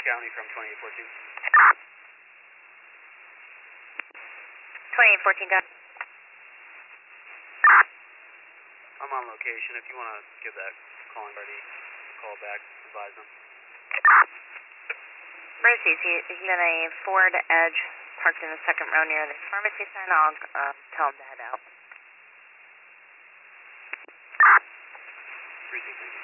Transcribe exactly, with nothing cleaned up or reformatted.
County from twenty-eight fourteen. twenty-eight fourteen, got. I'm on location. If you want to give that calling party a call back, advise them. Mercy's, he, he's in a Ford Edge parked in the second row near the pharmacy sign. I'll uh, tell him to head out. Appreciate it.